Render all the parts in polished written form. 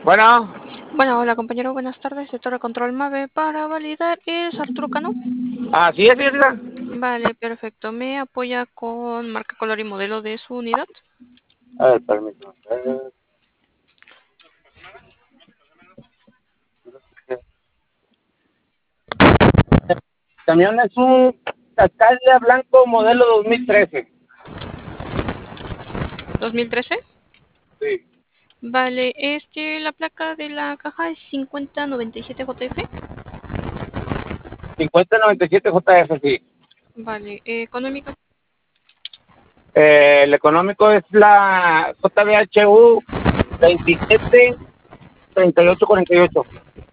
Bueno, Bueno, hola compañero, buenas tardes. De Torre Control MAVE para validar es Arturo Cano. así es, señorita. Vale, perfecto. ¿Me apoya con marca, color y modelo de su unidad? A ver, permítame. El camión es un Cascadia blanco modelo 2013. 2013. Sí. Vale, la placa de la caja es 5097 JF. 5097 JF, sí. Vale, económica. El económico es la JBHU 273848.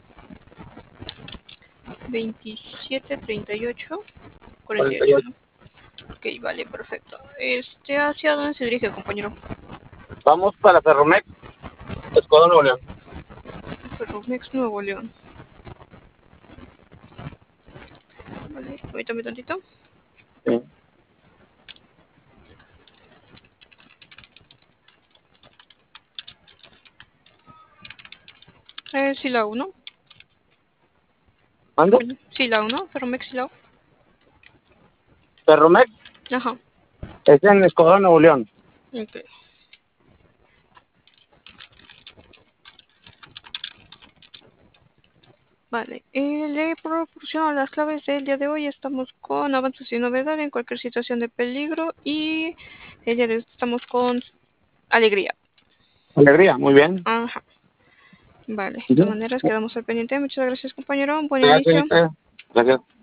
273848. 48. Ok, vale, perfecto. ¿Hacia dónde se dirige, compañero? Vamos para Ferromex, Escoda Nuevo León. Ferromex Nuevo León. Vale, permítame tantito. Sí. Silao, ¿no? ¿Mande? Silao, ¿no? Ferromex Silao. Ferromex Ajá. es en Escoda Nuevo León. Ok. Vale, le proporciono las claves del día de hoy. Estamos con avances y novedad en cualquier situación de peligro y el día de hoy estamos con alegría. Alegría, muy bien. Ajá. Vale, de todas Ujú. maneras quedamos al pendiente. Muchas gracias, compañero. Buen Gracias, inicio. señorita. Gracias.